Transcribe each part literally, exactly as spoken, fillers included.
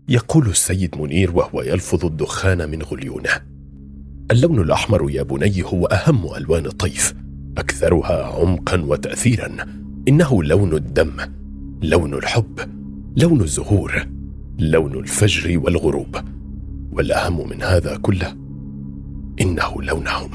يقول السيد منير وهو يلفظ الدخان من غليونه: اللون الأحمر يا بني هو أهم ألوان الطيف، أكثرها عمقا وتأثيرا. إنه لون الدم، لون الحب، لون الزهور، لون الفجر والغروب، والأهم من هذا كله إنه لونهم.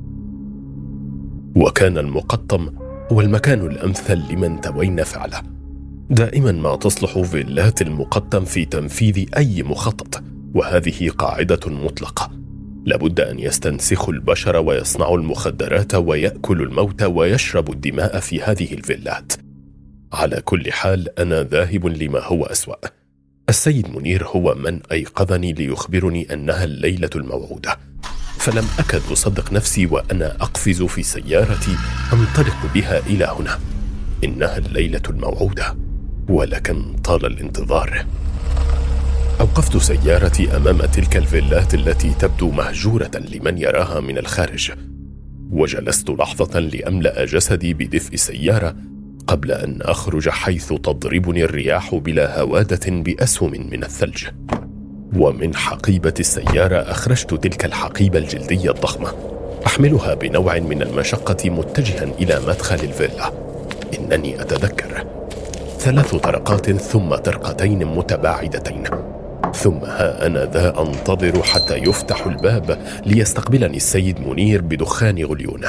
وكان المقطم هو المكان الأمثل لمن توين فعله. دائما ما تصلح فيلات المقطم في تنفيذ أي مخطط، وهذه قاعدة مطلقة. لابد أن يستنسخوا البشر ويصنعوا المخدرات ويأكلوا الموت ويشربوا الدماء في هذه الفيلات. على كل حال أنا ذاهب لما هو أسوأ. السيد منير هو من أيقظني ليخبرني أنها الليلة الموعودة، فلم أكد أصدق نفسي وأنا أقفز في سيارتي أنطلق بها إلى هنا. إنها الليلة الموعودة، ولكن طال الانتظار. أوقفت سيارتي أمام تلك الفيلات التي تبدو مهجورة لمن يراها من الخارج، وجلست لحظة لأملأ جسدي بدفء السيارة قبل أن أخرج حيث تضربني الرياح بلا هوادة بأسهم من الثلج. ومن حقيبة السيارة أخرجت تلك الحقيبة الجلدية الضخمة أحملها بنوع من المشقة متجها إلى مدخل الفيلا. إنني أتذكر ثلاث طرقات ثم طرقتين متباعدتين، ثم ها أنا ذا أنتظر حتى يفتح الباب ليستقبلني السيد منير بدخان غليونه.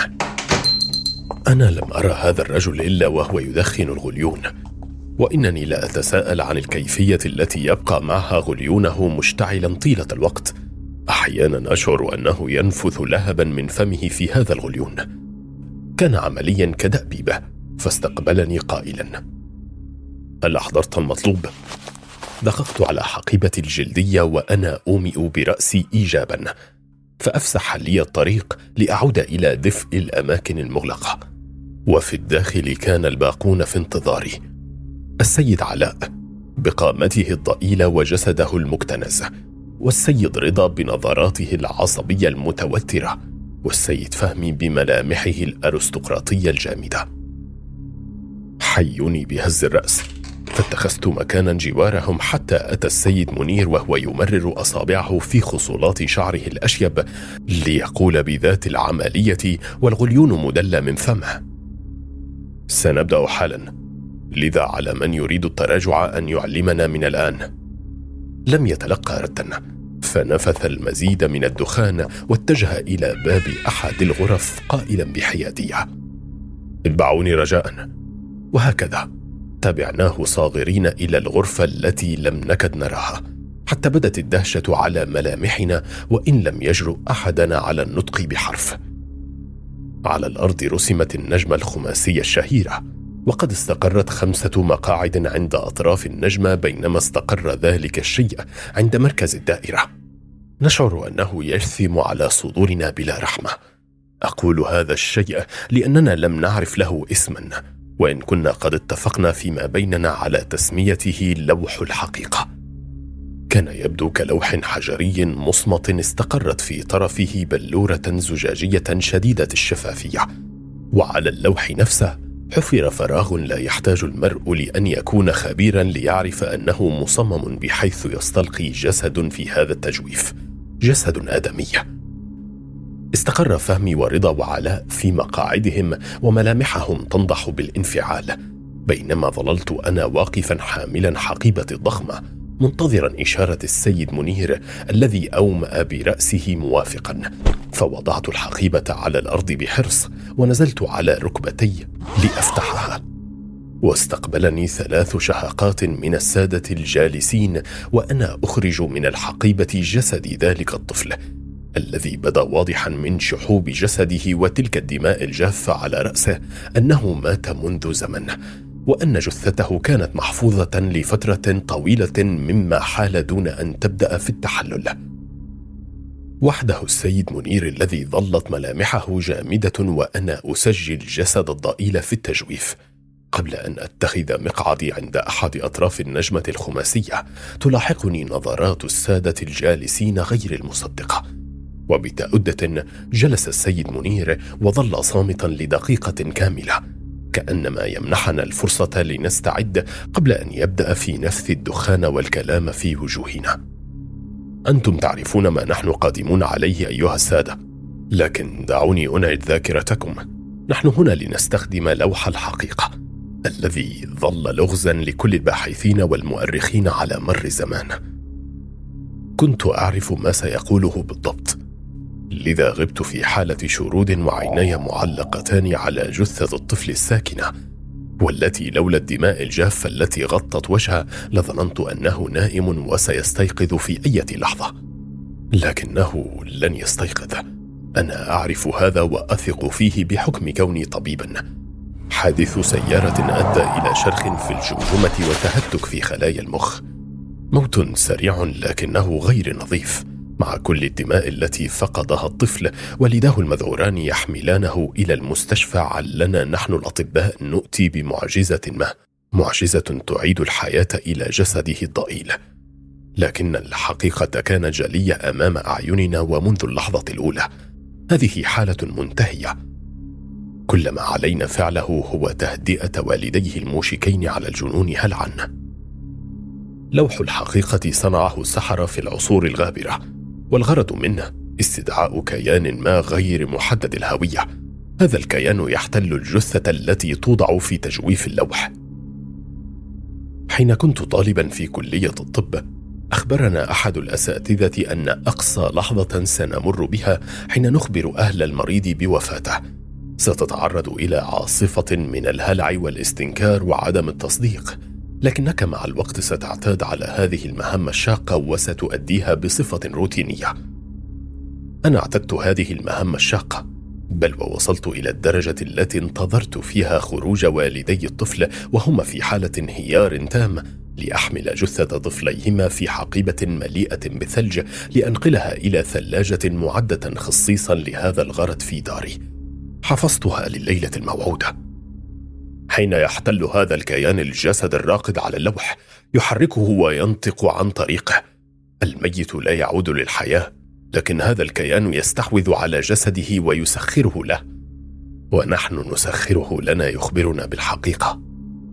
أنا لم أرى هذا الرجل إلا وهو يدخن الغليون، وإنني لا أتساءل عن الكيفية التي يبقى معها غليونه مشتعلا طيلة الوقت. أحيانا أشعر أنه ينفث لهبا من فمه في هذا الغليون. كان عمليا كدأبي به، فاستقبلني قائلا: هل أحضرت المطلوب؟ دققت على حقيبتي الجلدية وأنا أومئ برأسي إيجابا، فأفسح لي الطريق لأعود إلى دفء الأماكن المغلقة. وفي الداخل كان الباقون في انتظاري: السيد علاء بقامته الضئيلة وجسده المكتنز، والسيد رضا بنظراته العصبية المتوترة، والسيد فهمي بملامحه الأرستقراطية الجامدة. حيوني بهز الرأس، فاتخذت مكانا جوارهم حتى أتى السيد منير وهو يمرر أصابعه في خصولات شعره الأشيب ليقول بذات العملية والغليون مدلى من فمه: سنبدأ حالا، لذا على من يريد التراجع أن يعلمنا من الآن. لم يتلقى ردا، فنفث المزيد من الدخان واتجه إلى باب أحد الغرف قائلا بحيادية: اتبعوني رجاء. وهكذا تابعناه صاغرين إلى الغرفة التي لم نكد نراها، حتى بدت الدهشة على ملامحنا وإن لم يجرؤ أحدنا على النطق بحرف. على الأرض رسمت النجمة الخماسية الشهيرة، وقد استقرت خمسة مقاعد عند أطراف النجمة، بينما استقر ذلك الشيء عند مركز الدائرة. نشعر أنه يجثم على صدورنا بلا رحمة. أقول هذا الشيء لأننا لم نعرف له اسما، وإن كنا قد اتفقنا فيما بيننا على تسميته لوح الحقيقة. كان يبدو كلوح حجري مصمت استقرت في طرفه بلورة زجاجية شديدة الشفافية، وعلى اللوح نفسه حفر فراغ لا يحتاج المرء لأن يكون خبيرا ليعرف أنه مصمم بحيث يستلقي جسد في هذا التجويف، جسد آدمي. استقر فهمي ورضا وعلاء في مقاعدهم وملامحهم تنضح بالانفعال، بينما ظللت أنا واقفا حاملا حقيبتي الضخمة منتظرا إشارة السيد منير الذي أومأ برأسه موافقا. فوضعت الحقيبة على الأرض بحرص ونزلت على ركبتي لأفتحها، واستقبلني ثلاث شهقات من السادة الجالسين وأنا أخرج من الحقيبة جسد ذلك الطفل الذي بدا واضحا من شحوب جسده وتلك الدماء الجافة على رأسه أنه مات منذ زمن، وأن جثته كانت محفوظة لفترة طويلة مما حال دون أن تبدأ في التحلل. وحده السيد منير الذي ظلت ملامحه جامدة وأنا أسجل جسد الضئيل في التجويف، قبل أن أتخذ مقعدي عند أحد أطراف النجمة الخماسية تلاحقني نظرات السادة الجالسين غير المصدقة. وبتأدة جلس السيد منير وظل صامتا لدقيقة كاملة، كأنما يمنحنا الفرصة لنستعد قبل أن يبدأ في نفث الدخان والكلام في وجوهنا. أنتم تعرفون ما نحن قادمون عليه أيها السادة، لكن دعوني أنعد ذاكرتكم. نحن هنا لنستخدم لوح الحقيقة الذي ظل لغزا لكل الباحثين والمؤرخين على مر الزمان. كنت أعرف ما سيقوله بالضبط، لذا غبت في حالة شرود وعيني معلقتان على جثة الطفل الساكنة، والتي لولا الدماء الجافة التي غطت وجهه لظننت أنه نائم وسيستيقظ في أي لحظة، لكنه لن يستيقظ. أنا أعرف هذا وأثق فيه بحكم كوني طبيبا. حادث سيارة أدى إلى شرخ في الجمجمة وتهتك في خلايا المخ، موت سريع لكنه غير نظيف، مع كل الدماء التي فقدها الطفل. والداه المذعوران يحملانه إلى المستشفى علنا نحن الأطباء نؤتي بمعجزة ما، معجزة تعيد الحياة إلى جسده الضئيل. لكن الحقيقة كانت جلية أمام أعيننا ومنذ اللحظة الأولى. هذه حالة منتهية، كل ما علينا فعله هو تهدئة والديه الموشكين على الجنون هلعا. لوح الحقيقة صنعه السحرة في العصور الغابرة، والغرض منه استدعاء كيان ما غير محدد الهوية. هذا الكيان يحتل الجثة التي توضع في تجويف اللوح. حين كنت طالبا في كلية الطب، أخبرنا أحد الأساتذة أن أقصى لحظة سنمر بها حين نخبر أهل المريض بوفاته ستتعرض إلى عاصفة من الهلع والاستنكار وعدم التصديق، لكنك مع الوقت ستعتاد على هذه المهمة الشاقة وستؤديها بصفة روتينية. أنا اعتدت هذه المهمة الشاقة، بل ووصلت إلى الدرجة التي انتظرت فيها خروج والدي الطفل وهما في حالة انهيار تام لأحمل جثة طفليهما في حقيبة مليئة بالثلج لأنقلها إلى ثلاجة معدة خصيصا لهذا الغرض في داري. حفظتها لليلة الموعودة. حين يحتل هذا الكيان الجسد الراقد على اللوح، يحركه وينطق عن طريقه. الميت لا يعود للحياة، لكن هذا الكيان يستحوذ على جسده ويسخره له، ونحن نسخره لنا يخبرنا بالحقيقة.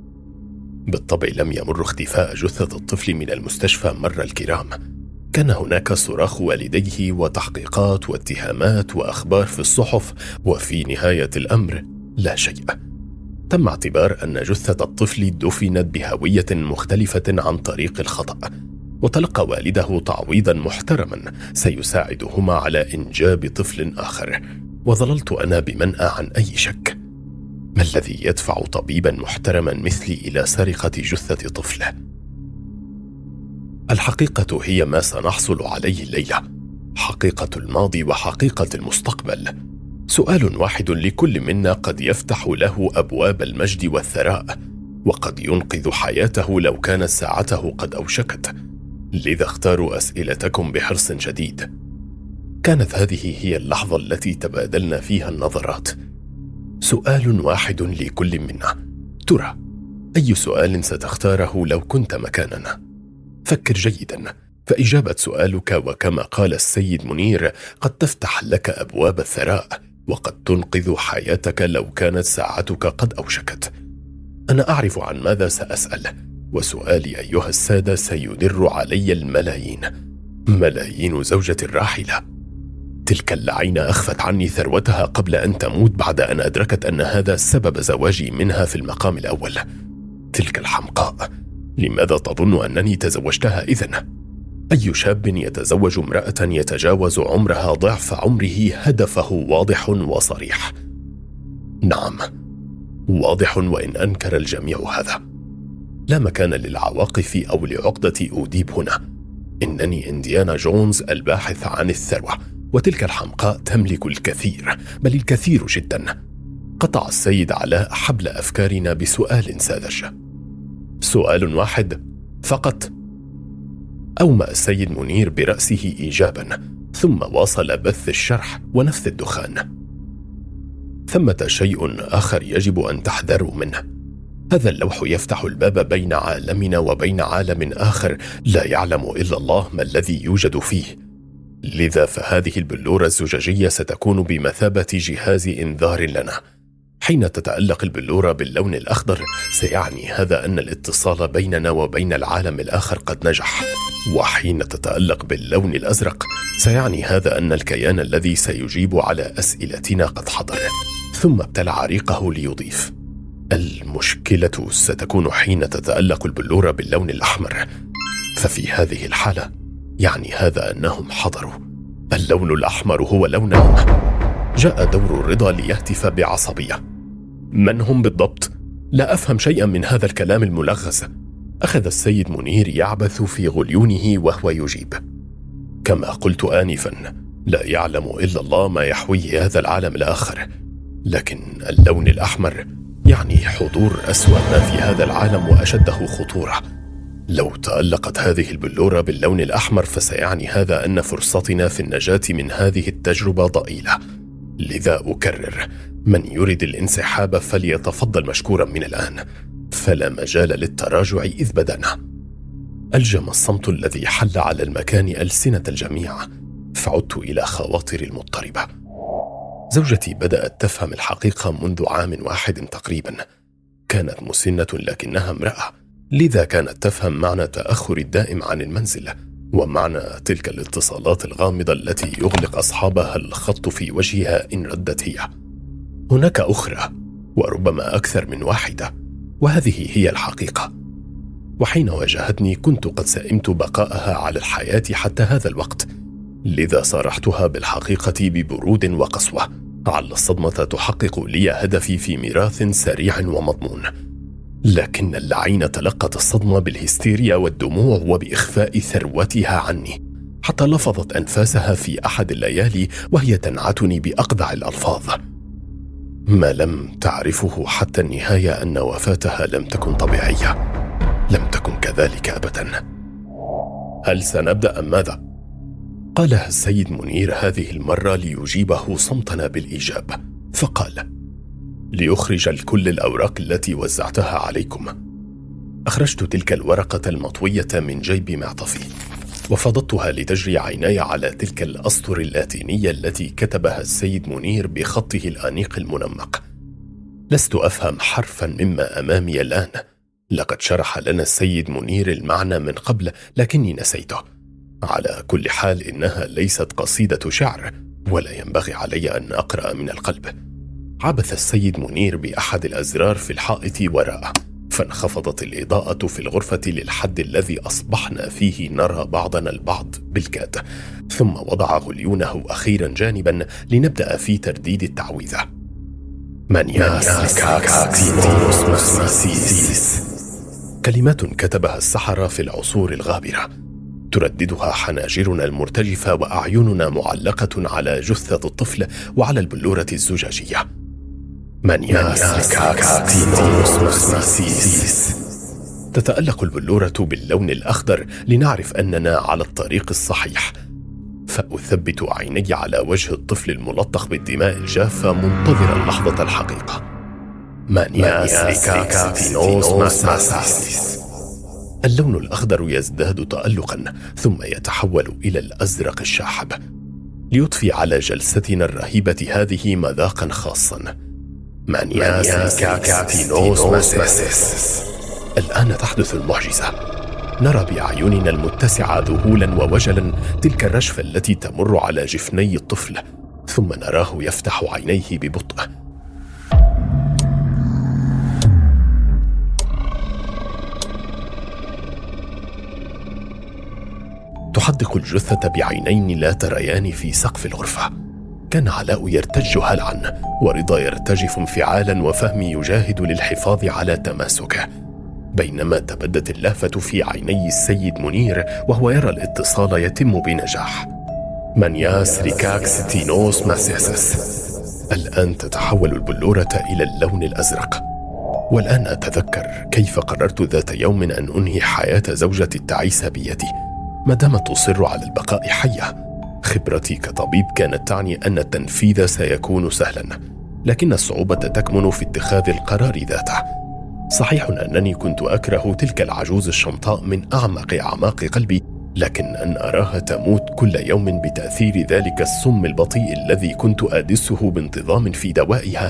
بالطبع لم يمر اختفاء جثة الطفل من المستشفى مر الكرام. كان هناك صراخ والديه وتحقيقات واتهامات وأخبار في الصحف، وفي نهاية الأمر لا شيء. تم اعتبار أن جثة الطفل دفنت بهوية مختلفة عن طريق الخطأ، وتلقى والده تعويضا محترما سيساعدهما على إنجاب طفل آخر. وظللت أنا بمنأى عن أي شك. ما الذي يدفع طبيبا محترما مثلي إلى سرقة جثة طفله؟ الحقيقة هي ما سنحصل عليه الليلة، حقيقة الماضي وحقيقة المستقبل. سؤال واحد لكل منا قد يفتح له أبواب المجد والثراء، وقد ينقذ حياته لو كانت ساعته قد أوشكت. لذا اختاروا أسئلتكم بحرص شديد. كانت هذه هي اللحظة التي تبادلنا فيها النظرات. سؤال واحد لكل منا، ترى أي سؤال ستختاره لو كنت مكاننا؟ فكر جيدا، فإجابة سؤالك وكما قال السيد منير قد تفتح لك أبواب الثراء، وقد تنقذ حياتك لو كانت ساعتك قد أوشكت. أنا أعرف عن ماذا سأسأل، وسؤالي أيها السادة سيدر علي الملايين، ملايين زوجة الراحلة. تلك اللعينة أخفت عني ثروتها قبل أن تموت بعد أن أدركت أن هذا سبب زواجي منها في المقام الأول. تلك الحمقاء، لماذا تظن أنني تزوجتها إذن؟ أي شاب يتزوج امرأة يتجاوز عمرها ضعف عمره هدفه واضح وصريح. نعم، واضح وإن أنكر الجميع هذا. لا مكان للعواقف أو لعقدة أوديب هنا. إنني إنديانا جونز الباحث عن الثروة، وتلك الحمقاء تملك الكثير، بل الكثير جدا. قطع السيد علاء حبل أفكارنا بسؤال ساذج، سؤال واحد فقط. أومأ السيد منير برأسه إيجابا، ثم واصل بث الشرح ونفث الدخان. ثمة شيء آخر يجب أن تحذروا منه. هذا اللوح يفتح الباب بين عالمنا وبين عالم آخر لا يعلم إلا الله ما الذي يوجد فيه. لذا فهذه البلورة الزجاجية ستكون بمثابة جهاز إنذار لنا. حين تتألق البلورة باللون الأخضر سيعني هذا أن الاتصال بيننا وبين العالم الآخر قد نجح، وحين تتألق باللون الأزرق سيعني هذا أن الكيان الذي سيجيب على أسئلتنا قد حضر. ثم ابتلع ريقه ليضيف: المشكلة ستكون حين تتألق البلورة باللون الأحمر، ففي هذه الحالة يعني هذا أنهم حضروا. اللون الأحمر هو لونهم. جاء دور الرضا ليهتف بعصبية: من هم بالضبط؟ لا أفهم شيئا من هذا الكلام الملغز. أخذ السيد منير يعبث في غليونه وهو يجيب: كما قلت آنفا، لا يعلم إلا الله ما يحويه هذا العالم الآخر، لكن اللون الأحمر يعني حضور أسوأ ما في هذا العالم وأشده خطورة. لو تألقت هذه البلورة باللون الأحمر فسيعني هذا أن فرصتنا في النجاة من هذه التجربة ضئيلة. لذا أكرر: من يريد الانسحاب فليتفضل مشكورا من الآن، فلا مجال للتراجع إذ بدأنا. ألجم الصمت الذي حل على المكان ألسنة الجميع، فعدت إلى خواطري المضطربة. زوجتي بدأت تفهم الحقيقة منذ عام واحد تقريبا. كانت مسنة لكنها امرأة، لذا كانت تفهم معنى تأخر الدائم عن المنزل، ومعنى تلك الاتصالات الغامضة التي يغلق أصحابها الخط في وجهها إن ردت هي. هناك أخرى، وربما أكثر من واحدة، وهذه هي الحقيقة. وحين واجهتني كنت قد سئمت بقاءها على الحياة حتى هذا الوقت، لذا صارحتها بالحقيقة ببرود وقسوة. على الصدمة تحقق لي هدفي في ميراث سريع ومضمون، لكن اللعين تلقت الصدمة بالهستيريا والدموع وبإخفاء ثروتها عني، حتى لفظت أنفاسها في أحد الليالي وهي تنعتني بأقذع الألفاظ. ما لم تعرفه حتى النهاية أن وفاتها لم تكن طبيعية، لم تكن كذلك أبدا. هل سنبدأ أم ماذا؟ قالها السيد منير هذه المرة ليجيبه صمتنا بالإيجاب، فقال: ليخرج الكل الأوراق التي وزعتها عليكم. أخرجت تلك الورقة المطوية من جيب معطفي وفضضتها لتجري عيناي على تلك الأسطر اللاتينية التي كتبها السيد منير بخطه الأنيق المنمق. لست أفهم حرفا مما أمامي الآن. لقد شرح لنا السيد منير المعنى من قبل لكني نسيته. على كل حال إنها ليست قصيدة شعر، ولا ينبغي علي أن أقرأ من القلب. عبث السيد منير بأحد الأزرار في الحائط وراءه، فانخفضت الإضاءة في الغرفة للحد الذي أصبحنا فيه نرى بعضنا البعض بالكاد. ثم وضع غليونه أخيرا جانبا لنبدأ في ترديد التعويذة: من ياسكاكسينوس. كلمات كتبها السحرة في العصور الغابرة، ترددها حناجرنا المرتجفة وأعيننا معلقة على جثة الطفل وعلى البلورة الزجاجية. من ياسكاكسينوس. تتألق البلورة باللون الأخضر لنعرف أننا على الطريق الصحيح، فأثبت عيني على وجه الطفل الملطخ بالدماء الجافة منتظرا لحظة الحقيقة. من ياسكاكسينوس. اللون الأخضر يزداد تألقا ثم يتحول إلى الأزرق الشاحب ليضفي على جلستنا الرهيبة هذه مذاقا خاصا. من ياسكاكسينوس. الآن تحدث المعجزة. نرى بأعيننا المتسعة ذهولا ووجلا تلك الرشفة التي تمر على جفني الطفل، ثم نراه يفتح عينيه ببطء. تحدق الجثة بعينين لا تريان في سقف الغرفة. كان علاء يرتج هلعا، ورضا يرتجف انفعالا، وفهمي يجاهد للحفاظ على تماسكه، بينما تبدت اللافة في عيني السيد منير وهو يرى الاتصال يتم بنجاح. من ياسكاكسينوس ماسيسس. الآن تتحول البلورة إلى اللون الأزرق. والآن أتذكر كيف قررت ذات يوم أن أنهي حياة زوجتي التعيسة بيدي ما دامت تصر على البقاء حية. خبرتي كطبيب كانت تعني أن التنفيذ سيكون سهلا، لكن الصعوبة تكمن في اتخاذ القرار ذاته. صحيح أنني كنت أكره تلك العجوز الشمطاء من أعمق أعماق قلبي، لكن أن أراها تموت كل يوم بتأثير ذلك السم البطيء الذي كنت آدسه بانتظام في دوائها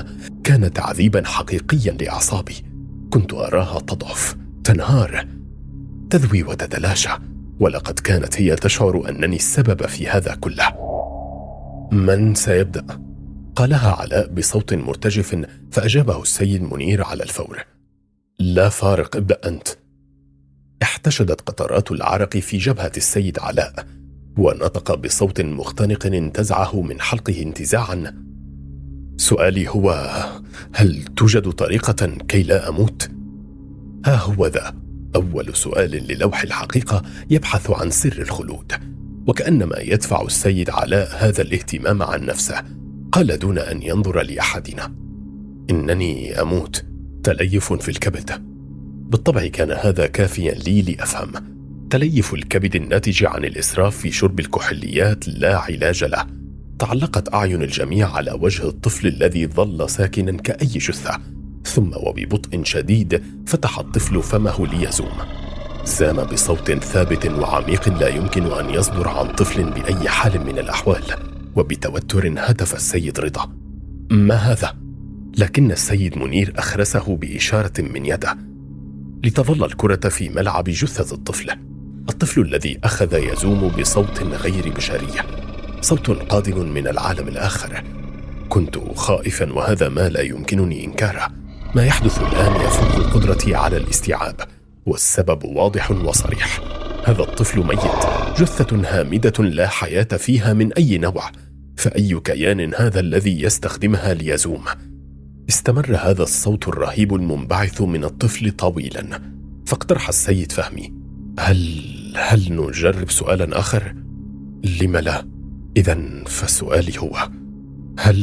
كان تعذيبا حقيقيا لأعصابي. كنت أراها تضعف، تنهار، تذوي وتتلاشى، ولقد كانت هي تشعر أنني السبب في هذا كله. من سيبدأ؟ قالها علاء بصوت مرتجف، فأجابه السيد منير على الفور: لا فارق، ابدأ أنت. احتشدت قطرات العرق في جبهة السيد علاء، ونطق بصوت مختنق انتزعه من حلقه انتزاعا: سؤالي هو: هل توجد طريقة كي لا أموت؟ ها هو ذا أول سؤال للوح الحقيقة يبحث عن سر الخلود، وكأنما يدفع السيد علاء هذا الاهتمام عن نفسه. قال دون أن ينظر لأحدنا: إنني أموت، تليف في الكبد. بالطبع كان هذا كافيا لي لأفهم. تليف الكبد الناتج عن الإسراف في شرب الكحوليات لا علاج له. تعلقت أعين الجميع على وجه الطفل الذي ظل ساكنا كأي جثة، ثم وببطء شديد فتح الطفل فمه ليزوم. زام بصوت ثابت وعميق لا يمكن أن يصدر عن طفل بأي حال من الأحوال، وبتوتر هتف السيد رضا: ما هذا؟ لكن السيد منير أخرسه بإشارة من يده لتظل الكرة في ملعب جثة الطفل. الطفل الذي أخذ يزوم بصوت غير بشري، صوت قادم من العالم الآخر. كنت خائفا، وهذا ما لا يمكنني إنكاره. ما يحدث الآن يفوق قدرتي على الاستيعاب، والسبب واضح وصريح. هذا الطفل ميت، جثة هامدة لا حياة فيها من أي نوع، فأي كيان هذا الذي يستخدمها ليزوم؟ استمر هذا الصوت الرهيب المنبعث من الطفل طويلا، فاقترح السيد فهمي: هل هل نجرب سؤالا آخر؟ لم لا؟ إذن فسؤالي هو: هل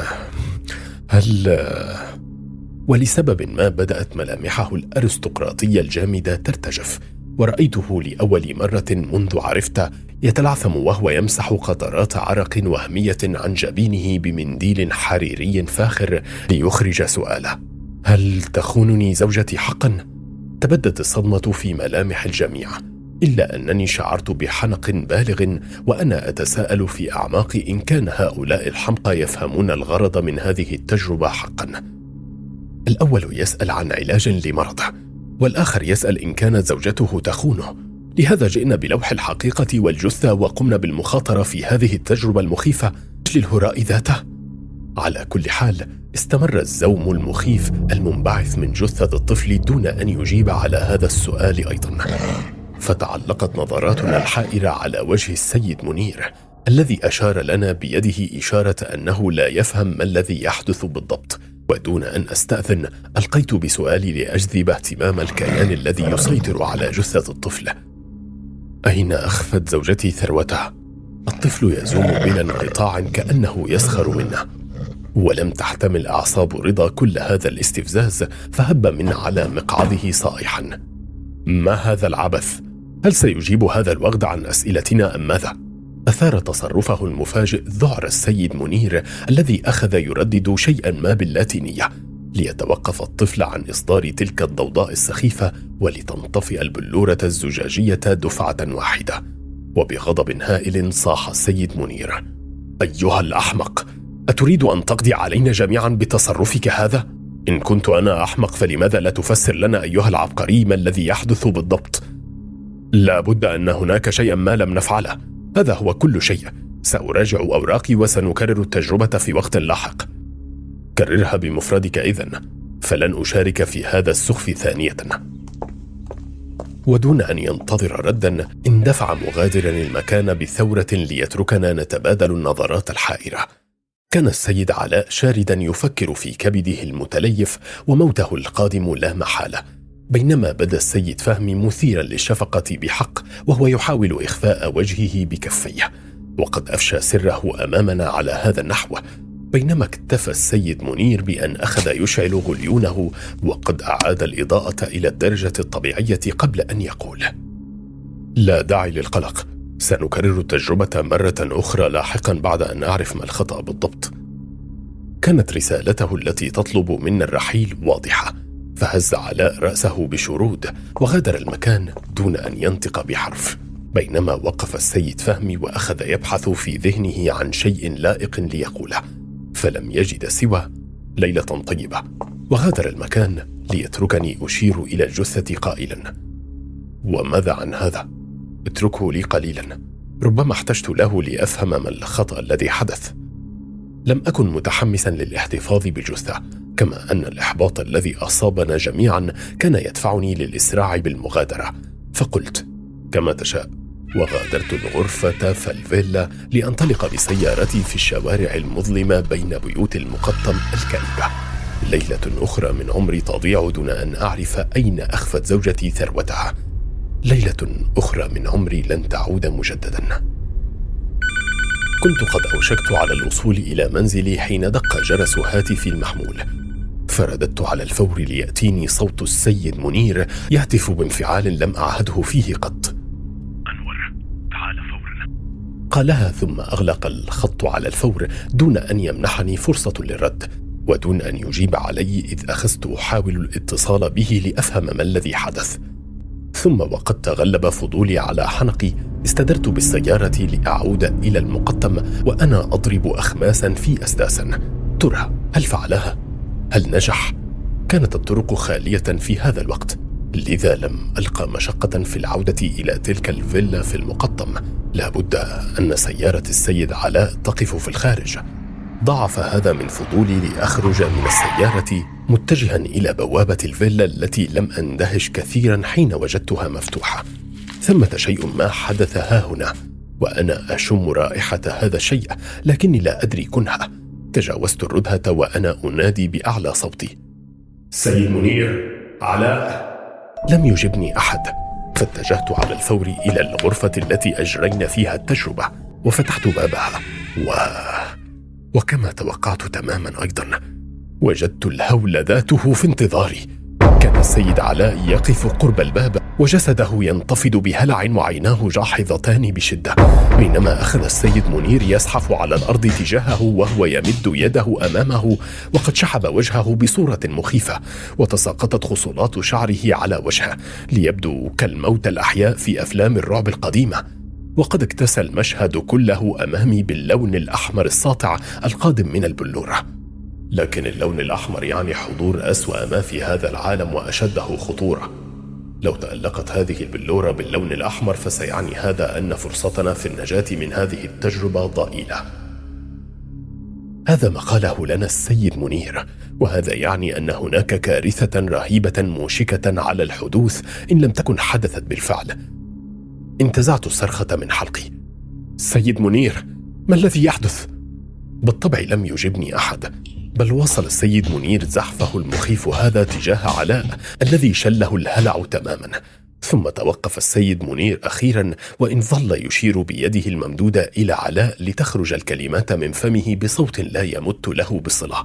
هل ولسبب ما بدأت ملامحه الأرستقراطية الجامدة ترتجف، ورأيته لأول مرة منذ عرفت يتلعثم وهو يمسح قطرات عرق وهمية عن جبينه بمنديل حريري فاخر ليخرج سؤاله: هل تخونني زوجتي حقا؟ تبدت الصدمة في ملامح الجميع، إلا أنني شعرت بحنق بالغ، وأنا أتساءل في أعماقي إن كان هؤلاء الحمقى يفهمون الغرض من هذه التجربة حقا. الأول يسأل عن علاج لمرضه، والآخر يسأل إن كانت زوجته تخونه. لهذا جئنا بلوح الحقيقة والجثة، وقمنا بالمخاطرة في هذه التجربة المخيفة للهراء ذاته. على كل حال، استمر الزوم المخيف المنبعث من جثة الطفل دون أن يجيب على هذا السؤال أيضا. فتعلقت نظراتنا الحائرة على وجه السيد منير، الذي أشار لنا بيده إشارة أنه لا يفهم ما الذي يحدث بالضبط. ودون أن أستأذن ألقيت بسؤالي لأجذب اهتمام الكيان الذي يسيطر على جثة الطفل: أين أخفت زوجتي ثروتها؟ الطفل يزوم بلا انقطاع كأنه يسخر منا، ولم تحتمل أعصاب رضا كل هذا الاستفزاز، فهب من على مقعده صائحا: ما هذا العبث؟ هل سيجيب هذا الوغد عن أسئلتنا أم ماذا؟ أثار تصرفه المفاجئ ذعر السيد منير، الذي أخذ يردد شيئا ما باللاتينية، ليتوقف الطفل عن إصدار تلك الضوضاء السخيفة، ولتنطفئ البلورة الزجاجية دفعة واحدة. وبغضب هائل صاح السيد منير: أيها الأحمق، أتريد أن تقضي علينا جميعا بتصرفك هذا؟ إن كنت أنا أحمق فلماذا لا تفسر لنا أيها العبقري ما الذي يحدث بالضبط؟ لا بد أن هناك شيئا ما لم نفعله، هذا هو كل شيء. سأراجع أوراقي وسنكرر التجربة في وقت لاحق. كررها بمفردك إذن، فلن أشارك في هذا السخف ثانية. ودون أن ينتظر ردا اندفع مغادرا المكان بثورة ليتركنا نتبادل النظرات الحائرة. كان السيد علاء شاردا يفكر في كبده المتليف وموته القادم لا محالة، بينما بدا السيد فهمي مثيرا للشفقة بحق، وهو يحاول إخفاء وجهه بكفيه، وقد أفشى سره أمامنا على هذا النحو، بينما اكتفى السيد منير بأن أخذ يشعل غليونه، وقد أعاد الإضاءة إلى الدرجة الطبيعية قبل أن يقول: لا داعي للقلق، سنكرر التجربة مرة أخرى لاحقا بعد أن نعرف ما الخطأ بالضبط. كانت رسالته التي تطلب منا الرحيل واضحة، فهز علاء رأسه بشرود وغادر المكان دون أن ينطق بحرف، بينما وقف السيد فهمي وأخذ يبحث في ذهنه عن شيء لائق ليقوله، فلم يجد سوى: ليلة طيبة. وغادر المكان ليتركني أشير إلى الجثة قائلا: وماذا عن هذا؟ اتركه لي قليلا، ربما احتجت له لأفهم ما الخطأ الذي حدث. لم أكن متحمسا للاحتفاظ بالجثة، كما أن الإحباط الذي أصابنا جميعا كان يدفعني للإسراع بالمغادرة. فقلت: كما تشاء. وغادرت الغرفة فالفيلا لأنطلق بسيارتي في الشوارع المظلمة بين بيوت المقطم الكئيبة. ليلة أخرى من عمري تضيع دون أن أعرف أين أخفت زوجتي ثروتها. ليلة أخرى من عمري لن تعود مجددا. كنت قد أوشكت على الوصول إلى منزلي حين دق جرس هاتفي المحمول، فرددت على الفور ليأتيني صوت السيد منير يهتف بانفعال لم أعهده فيه قط: أنور، تعال فورا. قالها ثم أغلق الخط على الفور دون أن يمنحني فرصة للرد، ودون أن يجيب علي، إذ أخذت أحاول الاتصال به لأفهم ما الذي حدث. ثم وقد تغلب فضولي على حنقي استدرت بالسيارة لأعود إلى المقطم وأنا أضرب أخماسا في أسداسا. ترى هل فعلها؟ هل نجح؟ كانت الطرق خالية في هذا الوقت، لذا لم ألقى مشقة في العودة إلى تلك الفيلا في المقطم. لابد أن سيارة السيد علاء تقف في الخارج. ضعف هذا من فضولي لأخرج من السيارة متجها إلى بوابة الفيلا التي لم أندهش كثيرا حين وجدتها مفتوحة. ثمة شيء ما حدث ها هنا، وأنا أشم رائحة هذا الشيء لكني لا أدري كنها. تجاوزت الردهة وأنا أنادي بأعلى صوتي: سيد منير، علاء. لم يجبني أحد، فاتجهت على الفور إلى الغرفة التي أجرينا فيها التجربة وفتحت بابها و... وكما توقعت تماما أيضا، وجدت الهول ذاته في انتظاري. كان السيد علاء يقف قرب الباب وجسده ينتفض بهلع وعيناه جاحظتان بشدة، بينما أخذ السيد منير يزحف على الأرض تجاهه وهو يمد يده أمامه، وقد شحب وجهه بصورة مخيفة، وتساقطت خصلات شعره على وجهه ليبدو كالموتى الأحياء في أفلام الرعب القديمة. وقد اكتسى المشهد كله أمامي باللون الأحمر الساطع القادم من البلورة. لكن اللون الأحمر يعني حضور أسوأ ما في هذا العالم وأشده خطورة. لو تألقت هذه البلورة باللون الأحمر فسيعني هذا أن فرصتنا في النجاة من هذه التجربة ضئيلة. هذا ما قاله لنا السيد منير، وهذا يعني أن هناك كارثة رهيبة موشكة على الحدوث إن لم تكن حدثت بالفعل. انتزعت الصرخة من حلقي: سيد منير، ما الذي يحدث؟ بالطبع لم يجبني أحد، بل وصل السيد منير زحفه المخيف هذا تجاه علاء الذي شله الهلع تماما. ثم توقف السيد منير أخيرا، وإن ظل يشير بيده الممدودة إلى علاء لتخرج الكلمات من فمه بصوت لا يمت له بصلة: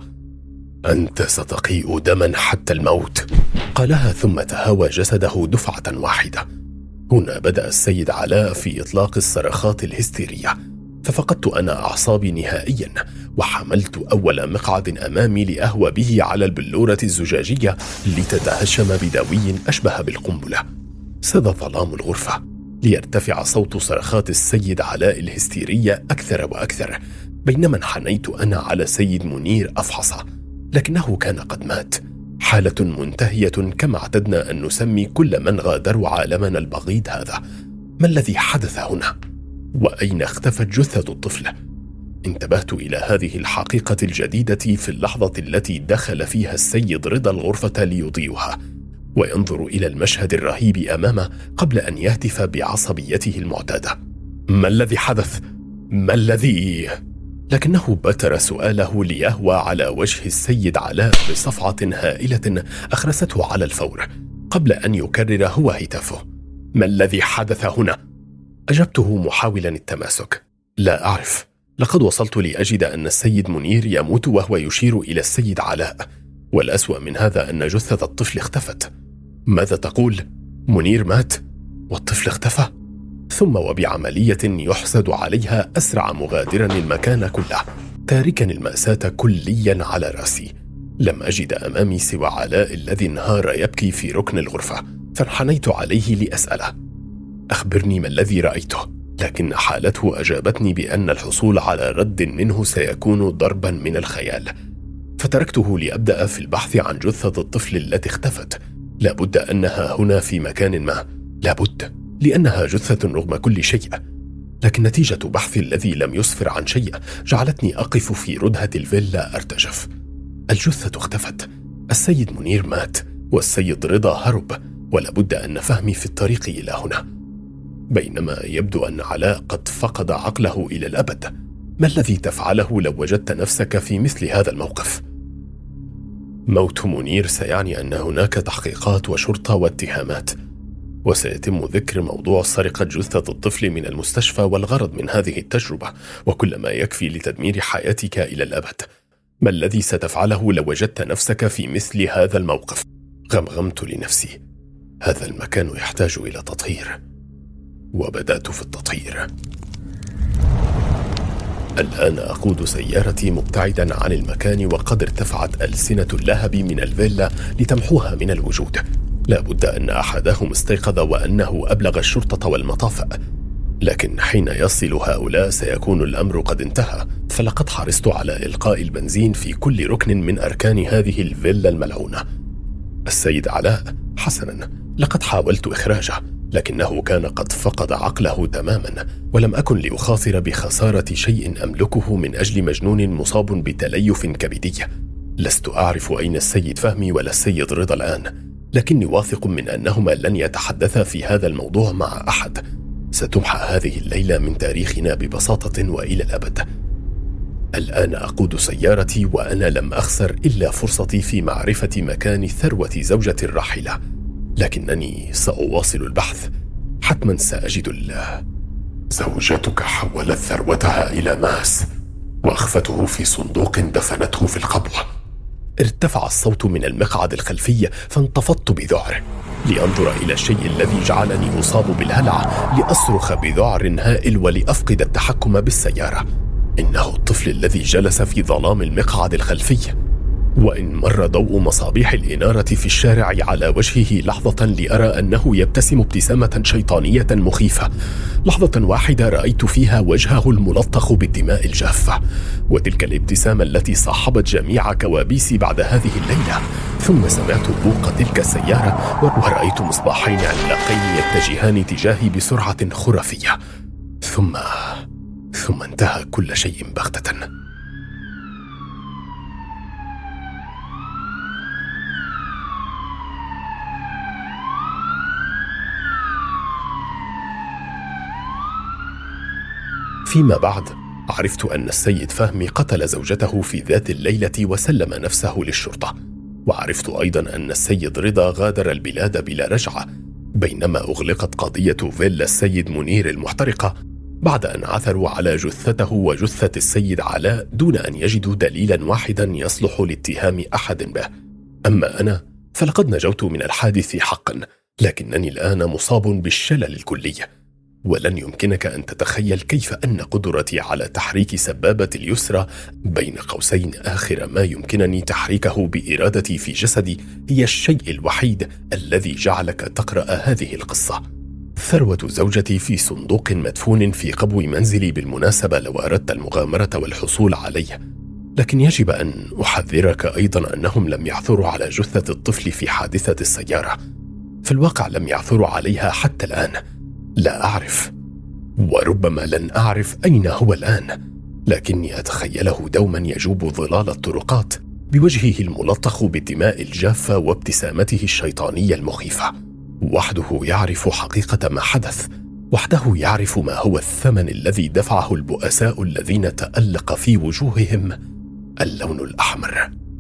أنت ستقيء دما حتى الموت. قالها ثم تهاوى جسده دفعة واحدة. هنا بدأ السيد علاء في إطلاق الصرخات الهستيرية، ففقدت أنا أعصابي نهائيا، وحملت أول مقعد أمامي لأهوى به على البلورة الزجاجية لتتهشم بدوي أشبه بالقنبلة. ساد ظلام الغرفة ليرتفع صوت صرخات السيد علاء الهستيرية أكثر وأكثر، بينما انحنيت أنا على سيد منير أفحصه، لكنه كان قد مات. حالة منتهية كما اعتدنا أن نسمي كل من غادروا عالمنا البغيض هذا. ما الذي حدث هنا؟ وأين اختفت جثة الطفل؟ انتبهت إلى هذه الحقيقة الجديدة في اللحظة التي دخل فيها السيد رضا الغرفة ليضيئها وينظر إلى المشهد الرهيب أمامه قبل أن يهتف بعصبيته المعتادة: ما الذي حدث؟ ما الذي... لكنه بتر سؤاله ليهوى على وجه السيد علاء بصفعة هائلة أخرسته على الفور قبل أن يكرر هو هتافه: ما الذي حدث هنا؟ أجبته محاولا التماسك: لا أعرف، لقد وصلت لأجد أن السيد منير يموت وهو يشير إلى السيد علاء، والأسوأ من هذا أن جثة الطفل اختفت. ماذا تقول؟ منير مات والطفل اختفى؟ ثم وبعملية يحسد عليها أسرع مغادرا المكان كله، تاركا المأساة كليا على رأسي. لم أجد أمامي سوى علاء الذي انهار يبكي في ركن الغرفة، فانحنيت عليه لأسأله: أخبرني ما الذي رأيته؟ لكن حالته أجابتني بأن الحصول على رد منه سيكون ضربا من الخيال. فتركته لأبدأ في البحث عن جثة الطفل التي اختفت. لابد أنها هنا في مكان ما، لابد، لأنها جثة رغم كل شيء. لكن نتيجة بحثي الذي لم يسفر عن شيء جعلتني أقف في ردهة الفيلا أرتجف. الجثة اختفت، السيد منير مات، والسيد رضا هرب، ولابد أن فهمي في الطريق إلى هنا. بينما يبدو أن علاء قد فقد عقله إلى الأبد. ما الذي تفعله لو وجدت نفسك في مثل هذا الموقف؟ موت منير سيعني أن هناك تحقيقات وشرطة واتهامات، وسيتم ذكر موضوع سرقة جثة الطفل من المستشفى والغرض من هذه التجربة، وكل ما يكفي لتدمير حياتك إلى الأبد. ما الذي ستفعله لو وجدت نفسك في مثل هذا الموقف؟ غمغمت لنفسي: هذا المكان يحتاج إلى تطهير. وبدأت في التطهير. الآن أقود سيارتي مبتعدا عن المكان، وقد ارتفعت ألسنة اللهب من الفيلا لتمحوها من الوجود. لا بد أن أحدهم استيقظ وأنه أبلغ الشرطة والمطافئ، لكن حين يصل هؤلاء سيكون الأمر قد انتهى، فلقد حرصت على إلقاء البنزين في كل ركن من أركان هذه الفيلا الملعونة. السيد علاء، حسنا، لقد حاولت إخراجه، لكنه كان قد فقد عقله تماما، ولم أكن لأخاطر بخسارة شيء أملكه من أجل مجنون مصاب بتليف كبدي. لست أعرف أين السيد فهمي ولا السيد رضا الآن، لكني واثق من أنهما لن يتحدثا في هذا الموضوع مع أحد. ستمحى هذه الليلة من تاريخنا ببساطة وإلى الأبد. الآن أقود سيارتي وأنا لم أخسر إلا فرصتي في معرفة مكان ثروة زوجتي الراحلة، لكنني سأواصل البحث. حتما سأجد الله. زوجتك حولت ثروتها إلى ماس وأخفته في صندوق دفنته في القبو. ارتفع الصوت من المقعد الخلفي، فانتفضت بذعر لأنظر إلى الشيء الذي جعلني أصاب بالهلع، لأصرخ بذعر هائل ولأفقد التحكم بالسيارة. إنه الطفل الذي جلس في ظلام المقعد الخلفي، وإن مر ضوء مصابيح الإنارة في الشارع على وجهه لحظة لأرى أنه يبتسم ابتسامة شيطانية مخيفة. لحظة واحدة رأيت فيها وجهه الملطخ بالدماء الجافة، وتلك الابتسامة التي صاحبت جميع كوابيسي بعد هذه الليلة. ثم سمعت بوق تلك السيارة، ورأيت مصباحين عملاقين يتجهان تجاهي بسرعة خرافية. ثم ثم انتهى كل شيء بغتة. فيما بعد عرفت أن السيد فهمي قتل زوجته في ذات الليلة وسلم نفسه للشرطة، وعرفت أيضا أن السيد رضا غادر البلاد بلا رجعة، بينما أغلقت قضية فيلا السيد منير المحترقة بعد أن عثروا على جثته وجثة السيد علاء دون أن يجدوا دليلا واحدا يصلح لاتهام أحد به. أما أنا فلقد نجوت من الحادث حقا، لكنني الآن مصاب بالشلل الكلي، ولن يمكنك أن تتخيل كيف أن قدرتي على تحريك سبابة اليسرى بين قوسين آخر ما يمكنني تحريكه بإرادتي في جسدي هي الشيء الوحيد الذي جعلك تقرأ هذه القصة. ثروة زوجتي في صندوق مدفون في قبو منزلي بالمناسبة لو أردت المغامرة والحصول عليه، لكن يجب أن أحذرك أيضا أنهم لم يعثروا على جثة الطفل في حادثة السيارة. في الواقع لم يعثروا عليها حتى الآن. لا أعرف، وربما لن أعرف أين هو الآن، لكني أتخيله دوما يجوب ظلال الطرقات بوجهه الملطخ بالدماء الجافة وابتسامته الشيطانية المخيفة. وحده يعرف حقيقة ما حدث، وحده يعرف ما هو الثمن الذي دفعه البؤساء الذين تألق في وجوههم اللون الأحمر.